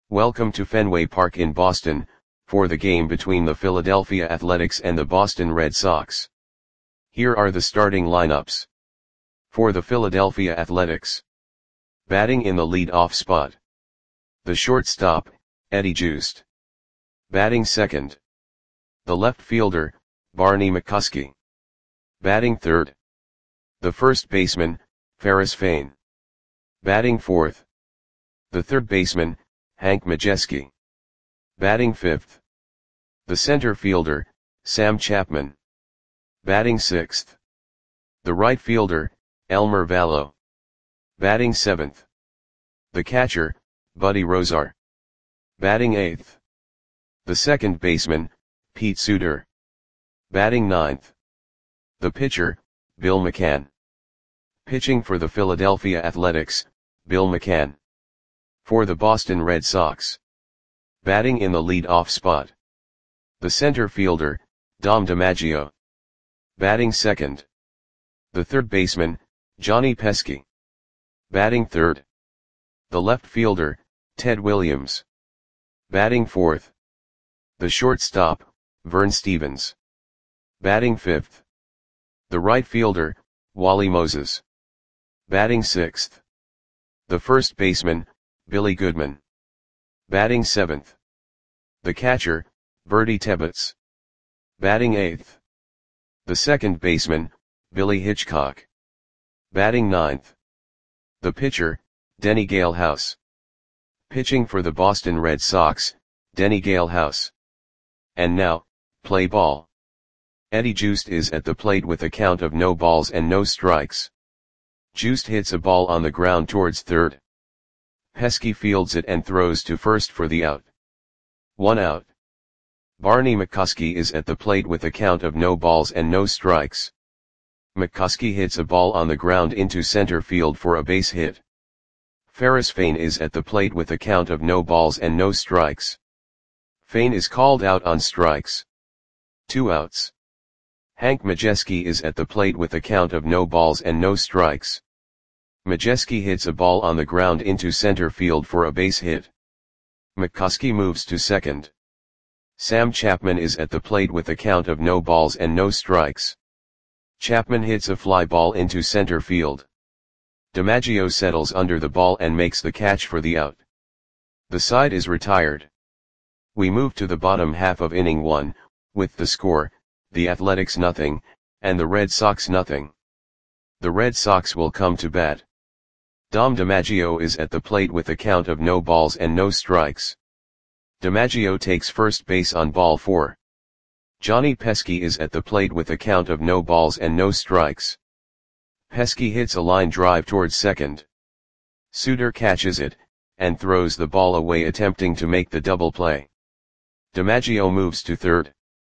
Welcome to Fenway Park in Boston, for the game between the Philadelphia Athletics and the Boston Red Sox. Here are the starting lineups. For the Philadelphia Athletics. Batting in the lead-off spot. The shortstop, Eddie Joost. Batting second. The left fielder, Barney McCuskey. Batting third. The first baseman, Ferris Fain. Batting fourth. The third baseman, Hank Majeski. Batting fifth. The center fielder, Sam Chapman. Batting sixth. The right fielder, Elmer Valo. Batting seventh. The catcher, Buddy Rozar. Batting eighth. The second baseman, Pete Suter. Batting ninth. The pitcher, Bill McCann. Pitching for the Philadelphia Athletics, Bill McCann. For the Boston Red Sox. Batting in the lead-off spot. The center fielder, Dom DiMaggio. Batting second. The third baseman, Johnny Pesky. Batting third. The left fielder, Ted Williams. Batting fourth. The shortstop, Vern Stephens. Batting fifth. The right fielder, Wally Moses. Batting sixth. The first baseman, Billy Goodman. Batting seventh. The catcher, Bertie Tebbetts. Batting eighth. The second baseman, Billy Hitchcock. Batting ninth. The pitcher, Denny Galehouse. Pitching for the Boston Red Sox, Denny Galehouse. And now, play ball. Eddie Joost is at the plate with a count of no balls and no strikes. Joost hits a ball on the ground towards third. Pesky fields it and throws to first for the out. 1 out. Barney McCuskey is at the plate with a count of no balls and no strikes. McCuskey hits a ball on the ground into center field for a base hit. Ferris Fain is at the plate with a count of no balls and no strikes. Fain is called out on strikes. 2 outs. Hank Majeski is at the plate with a count of no balls and no strikes. Majeski hits a ball on the ground into center field for a base hit. McCuskey moves to second. Sam Chapman is at the plate with a count of no balls and no strikes. Chapman hits a fly ball into center field. DiMaggio settles under the ball and makes the catch for the out. The side is retired. We move to the bottom half of inning 1, with the score, the Athletics 0, and the Red Sox 0. The Red Sox will come to bat. Dom DiMaggio is at the plate with a count of no balls and no strikes. DiMaggio takes first base on ball 4. Johnny Pesky is at the plate with a count of no balls and no strikes. Pesky hits a line drive towards second. Suter catches it, and throws the ball away attempting to make the double play. DiMaggio moves to third.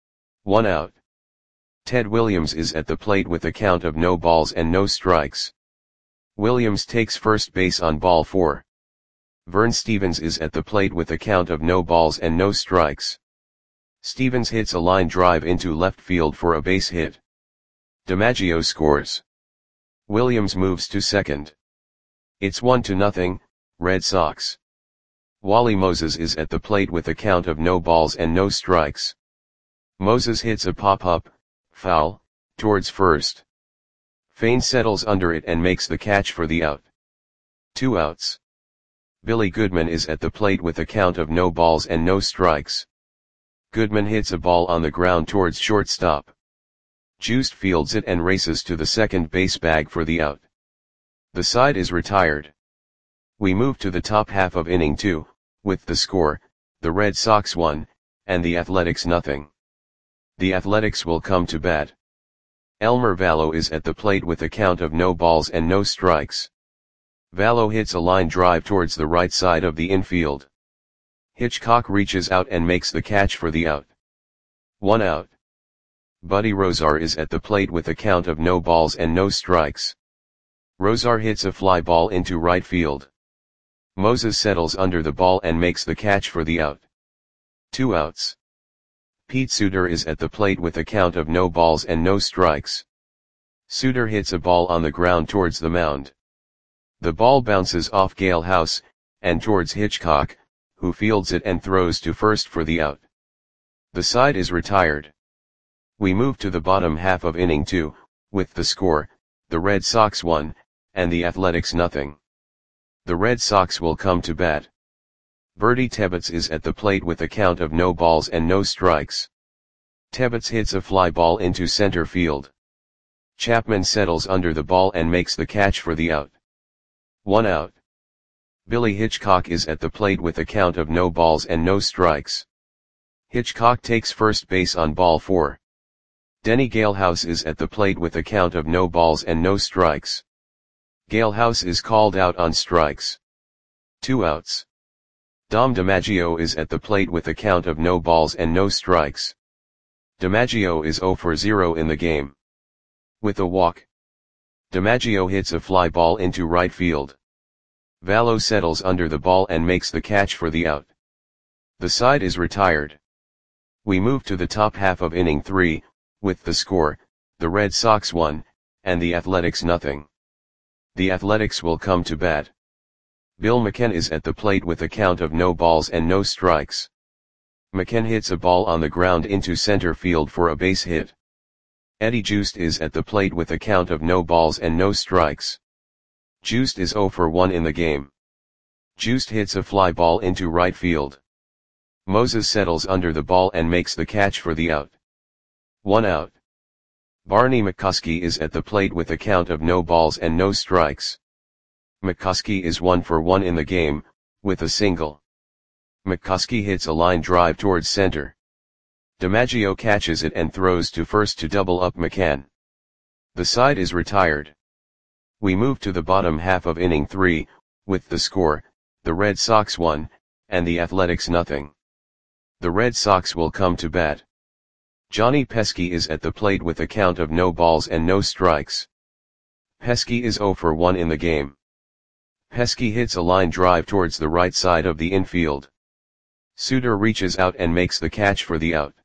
1 out. Ted Williams is at the plate with a count of no balls and no strikes. Williams takes first base on ball 4. Vern Stephens is at the plate with a count of no balls and no strikes. Stephens hits a line drive into left field for a base hit. DiMaggio scores. Williams moves to second. It's 1-0, Red Sox. Wally Moses is at the plate with a count of no balls and no strikes. Moses hits a pop-up, foul, towards first. Fain settles under it and makes the catch for the out. 2 outs. Billy Goodman is at the plate with a count of no balls and no strikes. Goodman hits a ball on the ground towards shortstop. Joost fields it and races to the second base bag for the out. The side is retired. We move to the top half of inning 2, with the score, the Red Sox 1, and the Athletics 0. The Athletics will come to bat. Elmer Valo is at the plate with a count of no balls and no strikes. Valo hits a line drive towards the right side of the infield. Hitchcock reaches out and makes the catch for the out. 1 out. Buddy Rozar is at the plate with a count of no balls and no strikes. Rozar hits a fly ball into right field. Moses settles under the ball and makes the catch for the out. 2 outs. Pete Suter is at the plate with a count of no balls and no strikes. Suter hits a ball on the ground towards the mound. The ball bounces off Galehouse, and towards Hitchcock, who fields it and throws to first for the out. The side is retired. We move to the bottom half of inning 2, with the score, the Red Sox 1, and the Athletics nothing. The Red Sox will come to bat. Bertie Tebbetts is at the plate with a count of no balls and no strikes. Tebbetts hits a fly ball into center field. Chapman settles under the ball and makes the catch for the out. 1 out. Billy Hitchcock is at the plate with a count of no balls and no strikes. Hitchcock takes first base on ball 4. Denny Galehouse is at the plate with a count of no balls and no strikes. Galehouse is called out on strikes. 2 outs. Dom DiMaggio is at the plate with a count of no balls and no strikes. DiMaggio is 0 for 0 in the game. With a walk, DiMaggio hits a fly ball into right field. Vallo settles under the ball and makes the catch for the out. The side is retired. We move to the top half of inning 3, with the score, the Red Sox 1, and the Athletics nothing. The Athletics will come to bat. Bill McKen is at the plate with a count of no balls and no strikes. McKen hits a ball on the ground into center field for a base hit. Eddie Joost is at the plate with a count of no balls and no strikes. Joost is 0 for 1 in the game. Joost hits a fly ball into right field. Moses settles under the ball and makes the catch for the out. 1 out. Barney McCuskey is at the plate with a count of no balls and no strikes. McCuskey is 1 for 1 in the game, with a single. McCuskey hits a line drive towards center. DiMaggio catches it and throws to first to double up McCann. The side is retired. We move to the bottom half of inning 3, with the score, the Red Sox 1, and the Athletics nothing. The Red Sox will come to bat. Johnny Pesky is at the plate with a count of no balls and no strikes. Pesky is 0 for 1 in the game. Pesky hits a line drive towards the right side of the infield. Suter reaches out and makes the catch for the out.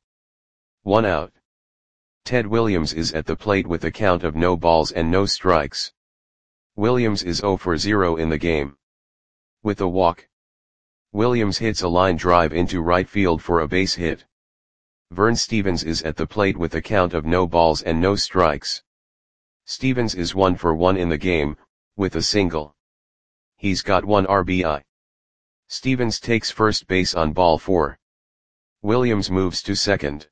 1 out. Ted Williams is at the plate with a count of no balls and no strikes. Williams is 0 for 0 in the game. With a walk, Williams hits a line drive into right field for a base hit. Vern Stevens is at the plate with a count of no balls and no strikes. Stevens is 1 for 1 in the game, with a single. He's got 1 RBI. Stevens takes first base on ball 4. Williams moves to second.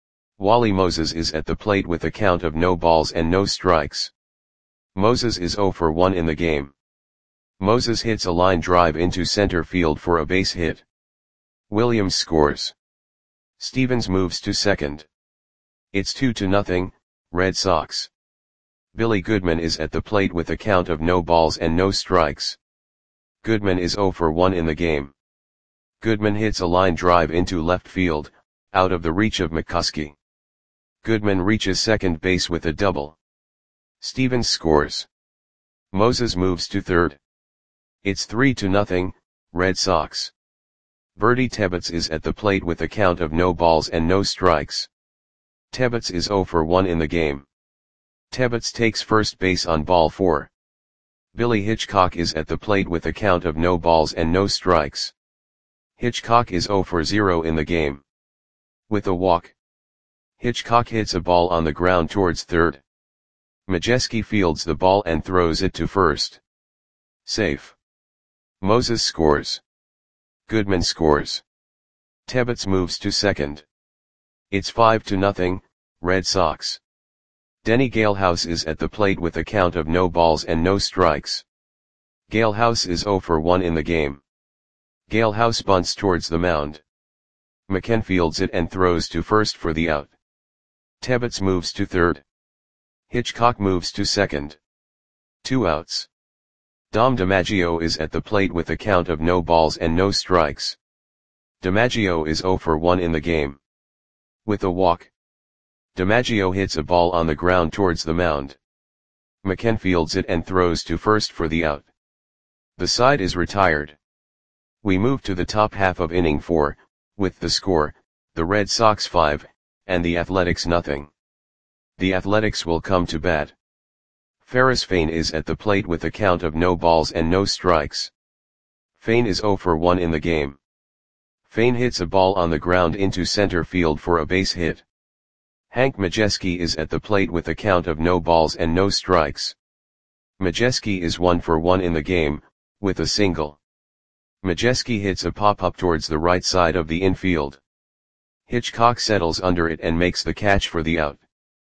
Wally Moses is at the plate with a count of no balls and no strikes. Moses is 0 for 1 in the game. Moses hits a line drive into center field for a base hit. Williams scores. Stevens moves to second. It's 2-0, Red Sox. Billy Goodman is at the plate with a count of no balls and no strikes. Goodman is 0 for 1 in the game. Goodman hits a line drive into left field, out of the reach of McCuskey. Goodman reaches second base with a double. Stevens scores. Moses moves to third. It's 3-0, Red Sox. Bertie Tebbetts is at the plate with a count of no balls and no strikes. Tebbetts is 0 for 1 in the game. Tebbetts takes first base on ball 4. Billy Hitchcock is at the plate with a count of no balls and no strikes. Hitchcock is 0 for 0 in the game. With a walk, Hitchcock hits a ball on the ground towards third. Majeski fields the ball and throws it to first. Safe. Moses scores. Goodman scores. Tebbetts moves to second. It's 5-0, Red Sox. Denny Galehouse is at the plate with a count of no balls and no strikes. Galehouse is 0 for 1 in the game. Galehouse bunts towards the mound. McKen fields it and throws to first for the out. Tebbetts moves to third. Hitchcock moves to second. 2 outs. Dom DiMaggio is at the plate with a count of no balls and no strikes. DiMaggio is 0 for 1 in the game. With a walk, DiMaggio hits a ball on the ground towards the mound. McKen fields it and throws to first for the out. The side is retired. We move to the top half of inning 4, with the score, the Red Sox 5, and the Athletics nothing. The Athletics will come to bat. Ferris Fain is at the plate with a count of no balls and no strikes. Fain is 0 for 1 in the game. Fane hits a ball on the ground into center field for a base hit. Hank Majeski is at the plate with a count of no balls and no strikes. Majeski is 1 for 1 in the game, with a single. Majeski hits a pop-up towards the right side of the infield. Hitchcock settles under it and makes the catch for the out.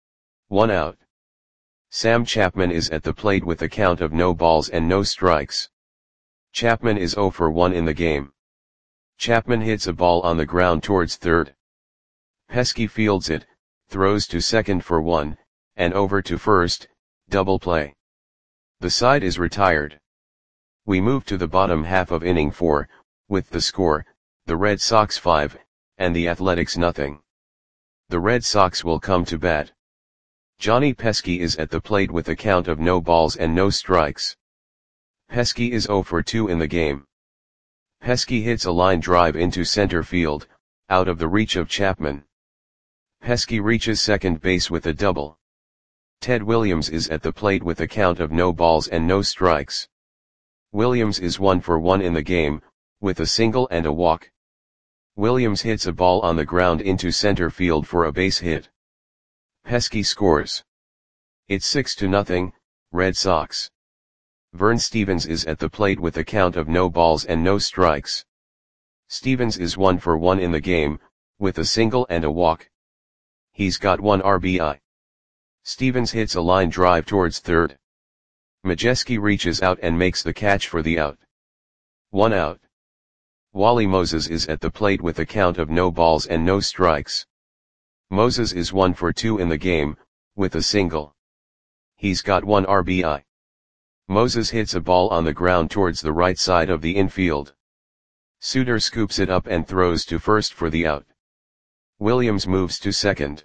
1 out. Sam Chapman is at the plate with a count of no balls and no strikes. Chapman is 0 for 1 in the game. Chapman hits a ball on the ground towards third. Pesky fields it, throws to second for 1, and over to first, double play. The side is retired. We move to the bottom half of inning 4, with the score, the Red Sox 5, and the Athletics nothing. The Red Sox will come to bat. Johnny Pesky is at the plate with a count of no balls and no strikes. Pesky is 0 for 2 in the game. Pesky hits a line drive into center field, out of the reach of Chapman. Pesky reaches second base with a double. Ted Williams is at the plate with a count of no balls and no strikes. Williams is 1 for 1 in the game, with a single and a walk. Williams hits a ball on the ground into center field for a base hit. Pesky scores. It's 6-0, Red Sox. Vern Stevens is at the plate with a count of no balls and no strikes. Stevens is 1 for 1 in the game, with a single and a walk. He's got 1 RBI. Stevens hits a line drive towards third. Majeski reaches out and makes the catch for the out. 1 out. Wally Moses is at the plate with a count of no balls and no strikes. Moses is 1 for 2 in the game, with a single. He's got 1 RBI. Moses hits a ball on the ground towards the right side of the infield. Suter scoops it up and throws to first for the out. Williams moves to second.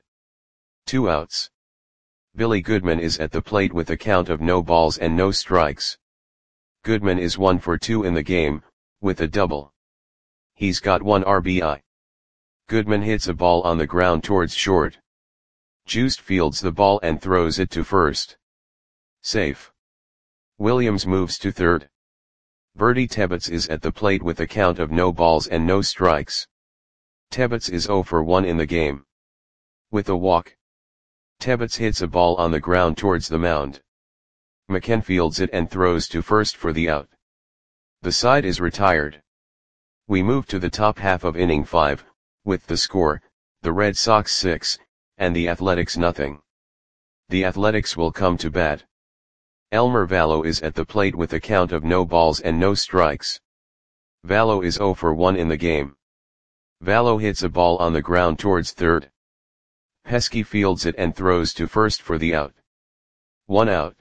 2 outs. Billy Goodman is at the plate with a count of no balls and no strikes. Goodman is 1 for 2 in the game, with a double. He's got 1 RBI. Goodman hits a ball on the ground towards short. Juiced fields the ball and throws it to first. Safe. Williams moves to third. Bertie Tebbets is at the plate with a count of no balls and no strikes. Tebbets is 0 for 1 in the game. With a walk. Tebbets hits a ball on the ground towards the mound. McKen fields it and throws to first for the out. The side is retired. We move to the top half of inning 5, with the score, the Red Sox 6, and the Athletics nothing. The Athletics will come to bat. Elmer Vallo is at the plate with a count of no balls and no strikes. Vallo is 0 for 1 in the game. Vallo hits a ball on the ground towards third. Pesky fields it and throws to first for the out. 1 out.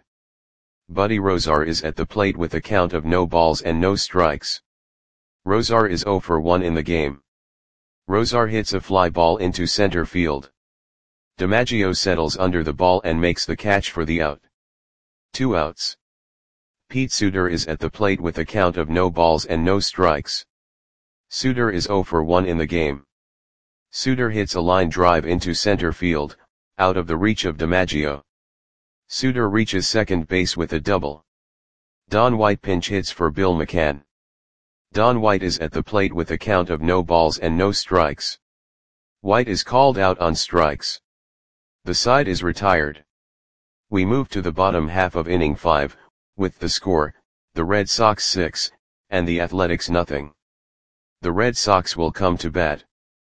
Buddy Rozar is at the plate with a count of no balls and no strikes. Rozar is 0 for 1 in the game. Rozar hits a fly ball into center field. DiMaggio settles under the ball and makes the catch for the out. 2 outs. Pete Suter is at the plate with a count of no balls and no strikes. Suter is 0 for 1 in the game. Suter hits a line drive into center field, out of the reach of DiMaggio. Suter reaches second base with a double. Don White pinch hits for Bill McCann. Don White is at the plate with a count of no balls and no strikes. White is called out on strikes. The side is retired. We move to the bottom half of inning 5, with the score, the Red Sox 6, and the Athletics nothing. The Red Sox will come to bat.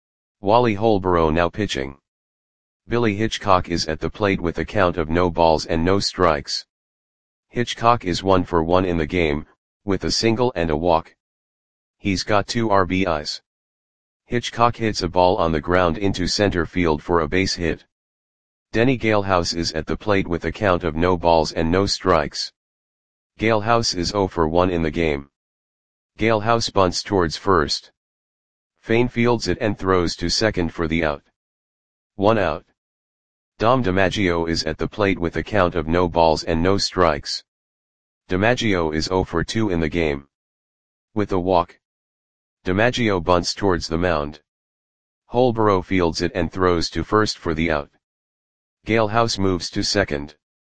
Wally Holborough now pitching. Billy Hitchcock is at the plate with a count of no balls and no strikes. Hitchcock is 1 for 1 in the game, with a single and a walk. He's got 2 RBIs. Hitchcock hits a ball on the ground into center field for a base hit. Denny Galehouse is at the plate with a count of no balls and no strikes. Galehouse is 0 for 1 in the game. Galehouse bunts towards first. Fane fields it and throws to second for the out. 1 out. Dom DiMaggio is at the plate with a count of no balls and no strikes. DiMaggio is 0 for 2 in the game. With a walk. DiMaggio bunts towards the mound. Holborough fields it and throws to first for the out. Galehouse moves to second.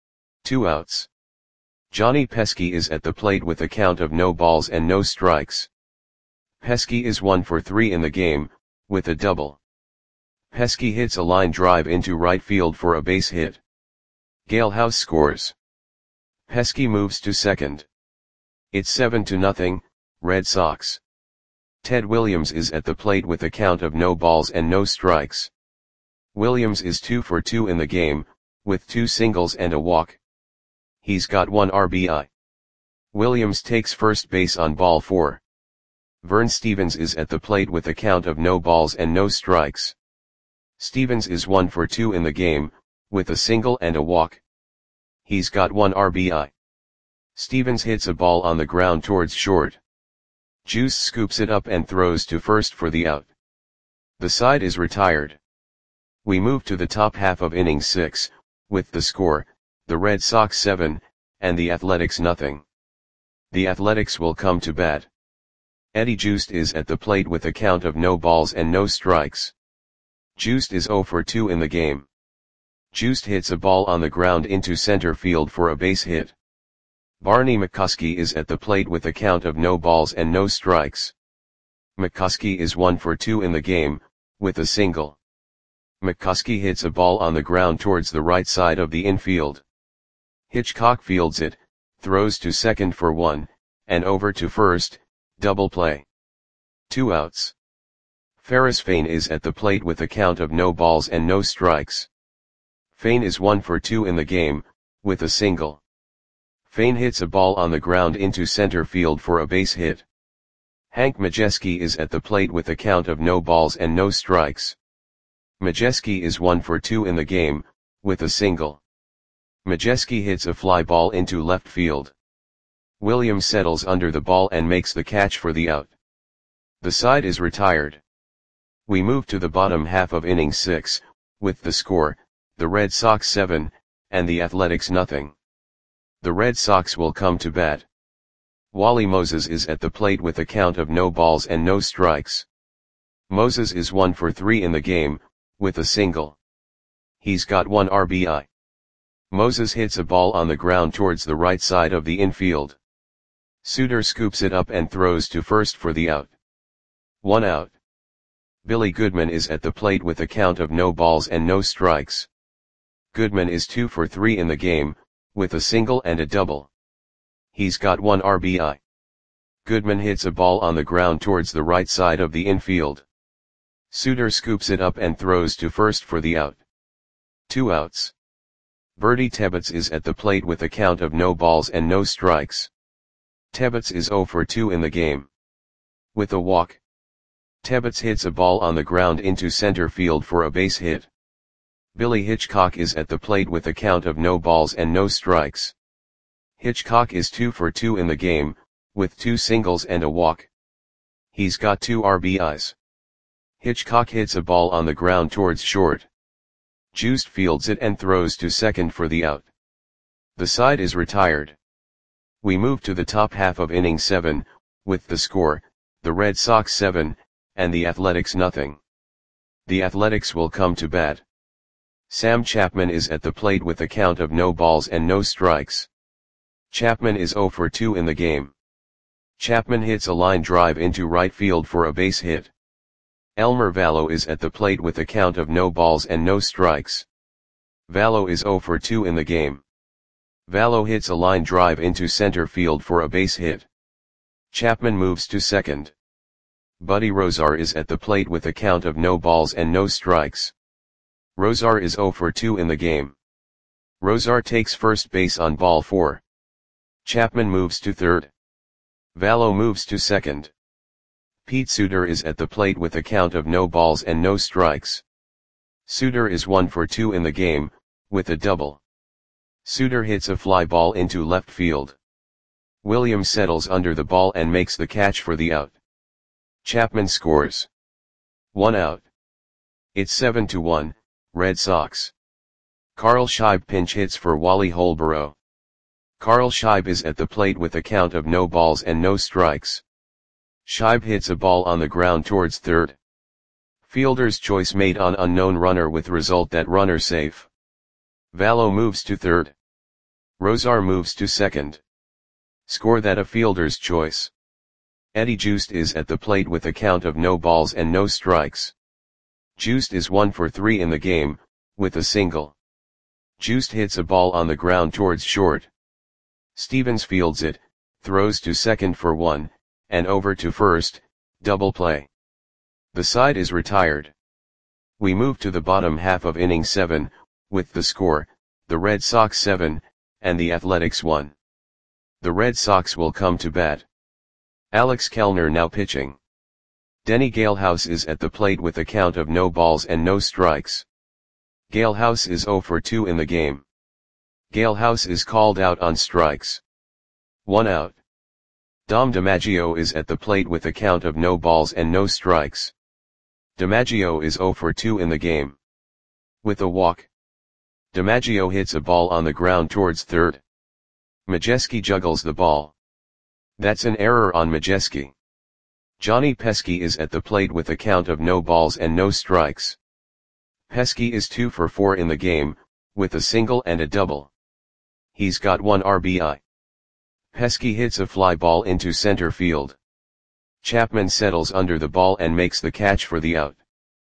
2 outs. Johnny Pesky is at the plate with a count of no balls and no strikes. Pesky is 1 for 3 in the game, with a double. Pesky hits a line drive into right field for a base hit. Gale House scores. Pesky moves to second. It's 7-0, Red Sox. Ted Williams is at the plate with a count of no balls and no strikes. Williams is 2 for 2 in the game, with 2 singles and a walk. He's got 1 RBI. Williams takes first base on ball 4. Vern Stevens is at the plate with a count of no balls and no strikes. Stevens is 1 for 2 in the game, with a single and a walk. He's got 1 RBI. Stevens hits a ball on the ground towards short. Juice scoops it up and throws to first for the out. The side is retired. We move to the top half of inning 6, with the score, the Red Sox 7, and the Athletics nothing. The Athletics will come to bat. Eddie Juiced is at the plate with a count of no balls and no strikes. Juiced is 0 for 2 in the game. Juiced hits a ball on the ground into center field for a base hit. Barney McCuskey is at the plate with a count of no balls and no strikes. McCuskey is 1 for 2 in the game, with a single. McCuskey hits a ball on the ground towards the right side of the infield. Hitchcock fields it, throws to second for 1, and over to first, double play. 2 outs. Ferris Fain is at the plate with a count of no balls and no strikes. Fain is 1 for 2 in the game, with a single. Fain hits a ball on the ground into center field for a base hit. Hank Majeski is at the plate with a count of no balls and no strikes. Majeski is 1 for 2 in the game, with a single. Majeski hits a fly ball into left field. Williams settles under the ball and makes the catch for the out. The side is retired. We move to the bottom half of inning 6, with the score, the Red Sox 7, and the Athletics nothing. The Red Sox will come to bat. Wally Moses is at the plate with a count of no balls and no strikes. Moses is 1 for 3 in the game, with a single. He's got 1 RBI. Moses hits a ball on the ground towards the right side of the infield. Suter scoops it up and throws to first for the out. 1 out. Billy Goodman is at the plate with a count of no balls and no strikes. Goodman is 2 for 3 in the game, with a single and a double. He's got 1 RBI. Goodman hits a ball on the ground towards the right side of the infield. Suter scoops it up and throws to first for the out. 2 outs. Bertie Tebbets is at the plate with a count of no balls and no strikes. Tebbets is 0 for 2 in the game. With a walk. Tebbets hits a ball on the ground into center field for a base hit. Billy Hitchcock is at the plate with a count of no balls and no strikes. Hitchcock is 2 for 2 in the game, with 2 singles and a walk. He's got 2 RBIs. Hitchcock hits a ball on the ground towards short. Juiced fields it and throws to second for the out. The side is retired. We move to the top half of inning 7, with the score, the Red Sox 7, and the Athletics nothing. The Athletics will come to bat. Sam Chapman is at the plate with a count of no balls and no strikes. Chapman is 0 for 2 in the game. Chapman hits a line drive into right field for a base hit. Elmer Vallo is at the plate with a count of no balls and no strikes. Vallo is 0 for 2 in the game. Vallo hits a line drive into center field for a base hit. Chapman moves to second. Buddy Rozar is at the plate with a count of no balls and no strikes. Rozar is 0 for 2 in the game. Rozar takes first base on ball 4. Chapman moves to third. Vallo moves to second. Pete Suter is at the plate with a count of no balls and no strikes. Suter is 1 for 2 in the game, with a double. Suter hits a fly ball into left field. Williams settles under the ball and makes the catch for the out. Chapman scores. 1 out. It's 7-1, Red Sox. Carl Scheib pinch hits for Wally Holborough. Carl Scheib is at the plate with a count of no balls and no strikes. Scheib hits a ball on the ground towards third. Fielder's choice made on unknown runner with result that runner safe. Vallo moves to third. Rozar moves to second. Score that a fielder's choice. Eddie Joost is at the plate with a count of no balls and no strikes. Joost is 1 for 3 in the game, with a single. Joost hits a ball on the ground towards short. Stevens fields it, throws to second for 1, and over to first, double play. The side is retired. We move to the bottom half of inning 7, with the score, the Red Sox 7, and the Athletics 1. The Red Sox will come to bat. Alex Kellner now pitching. Denny Galehouse is at the plate with a count of no balls and no strikes. Galehouse is 0 for 2 in the game. Galehouse is called out on strikes. 1 out. Dom DiMaggio is at the plate with a count of no balls and no strikes. DiMaggio is 0 for 2 in the game. With a walk. DiMaggio hits a ball on the ground towards third. Majeski juggles the ball. That's an error on Majeski. Johnny Pesky is at the plate with a count of no balls and no strikes. Pesky is 2 for 4 in the game, with a single and a double. He's got 1 RBI. Pesky hits a fly ball into center field. Chapman settles under the ball and makes the catch for the out.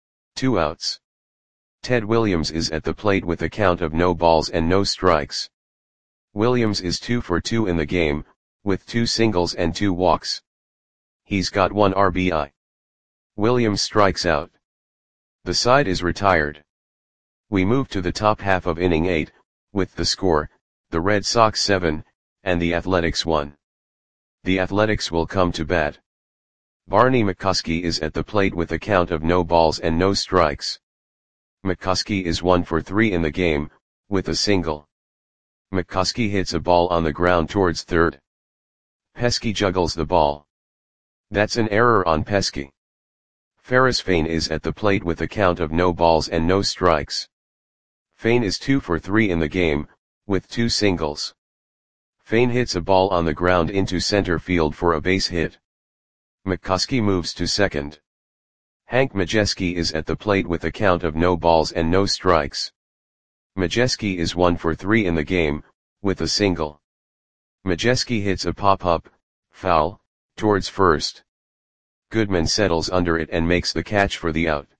2 outs. Ted Williams is at the plate with a count of no balls and no strikes. Williams is 2 for 2 in the game, with 2 singles and 2 walks. He's got 1 RBI. Williams strikes out. The side is retired. We move to the top half of inning 8, with the score, the Red Sox 7, and the Athletics 1. The Athletics will come to bat. Barney McCuskey is at the plate with a count of no balls and no strikes. McCuskey is 1 for 3 in the game, with a single. McCuskey hits a ball on the ground towards third. Pesky juggles the ball. That's an error on Pesky. Ferris Fain is at the plate with a count of no balls and no strikes. Fain is 2 for 3 in the game, with 2 singles. Fain hits a ball on the ground into center field for a base hit. McCuskey moves to second. Hank Majeski is at the plate with a count of no balls and no strikes. Majeski is 1 for 3 in the game, with a single. Majeski hits a pop-up, foul, towards first. Goodman settles under it and makes the catch for the out.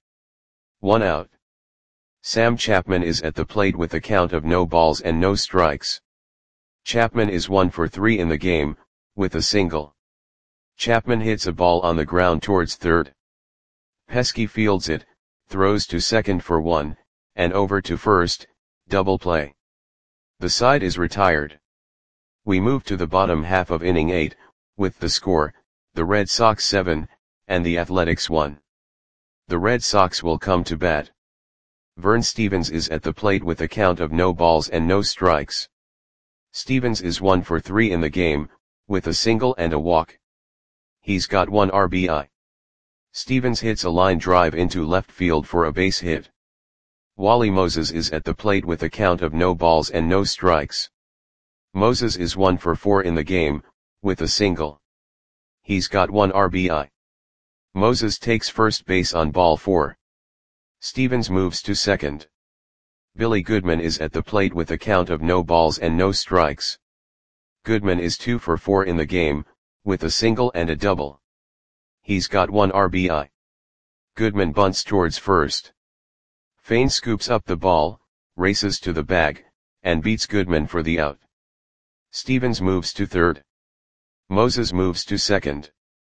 1 out. Sam Chapman is at the plate with a count of no balls and no strikes. Chapman is 1 for 3 in the game, with a single. Chapman hits a ball on the ground towards third. Pesky fields it, throws to second for 1, and over to first, double play. The side is retired. We move to the bottom half of inning 8, with the score, the Red Sox 7, and the Athletics 1. The Red Sox will come to bat. Vern Stevens is at the plate with a count of no balls and no strikes. Stevens is 1 for 3 in the game, with a single and a walk. He's got 1 RBI. Stevens hits a line drive into left field for a base hit. Wally Moses is at the plate with a count of no balls and no strikes. Moses is 1 for 4 in the game, with a single. He's got 1 RBI. Moses takes first base on ball 4. Stevens moves to second. Billy Goodman is at the plate with a count of no balls and no strikes. Goodman is 2 for 4 in the game, with a single and a double. He's got 1 RBI. Goodman bunts towards first. Fain scoops up the ball, races to the bag, and beats Goodman for the out. Stevens moves to third. Moses moves to second.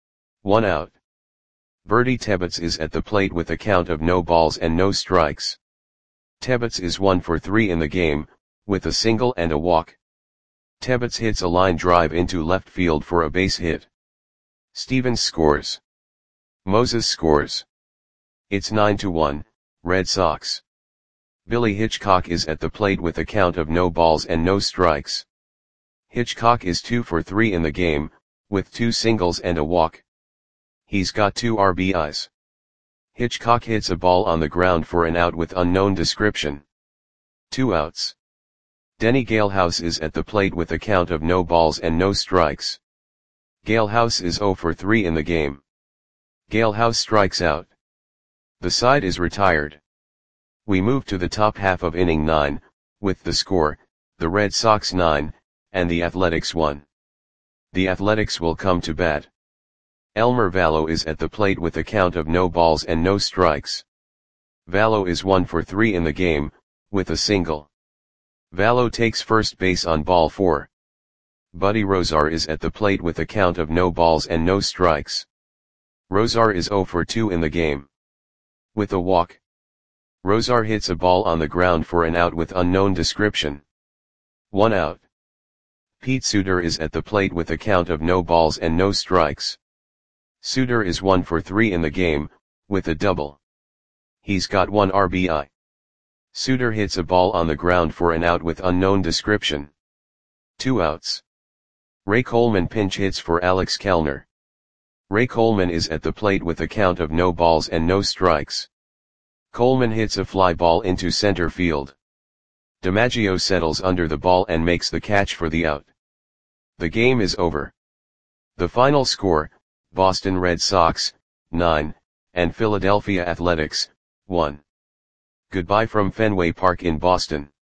1 out. Bertie Tebbets is at the plate with a count of no balls and no strikes. Tebbets is 1 for 3 in the game, with a single and a walk. Tebbets hits a line drive into left field for a base hit. Stevens scores. Moses scores. It's 9-1, Red Sox. Billy Hitchcock is at the plate with a count of no balls and no strikes. Hitchcock is 2 for 3 in the game, with 2 singles and a walk. He's got 2 RBIs. Hitchcock hits a ball on the ground for an out with unknown description. 2 outs. Denny Galehouse is at the plate with a count of no balls and no strikes. Galehouse is 0 for 3 in the game. Galehouse strikes out. The side is retired. We move to the top half of inning 9, with the score, the Red Sox 9, and the Athletics 1. The Athletics will come to bat. Elmer Valo is at the plate with a count of no balls and no strikes. Valo is 1 for 3 in the game, with a single. Valo takes first base on ball 4. Buddy Rozar is at the plate with a count of no balls and no strikes. Rozar is 0 for 2 in the game. With a walk. Rozar hits a ball on the ground for an out with unknown description. 1 out. Pete Suter is at the plate with a count of no balls and no strikes. Suter is 1 for 3 in the game, with a double. He's got 1 RBI. Suter hits a ball on the ground for an out with unknown description. 2 outs. Ray Coleman pinch hits for Alex Kellner. Ray Coleman is at the plate with a count of no balls and no strikes. Coleman hits a fly ball into center field. DiMaggio settles under the ball and makes the catch for the out. The game is over. The final score, Boston Red Sox, 9, and Philadelphia Athletics, 1. Goodbye from Fenway Park in Boston.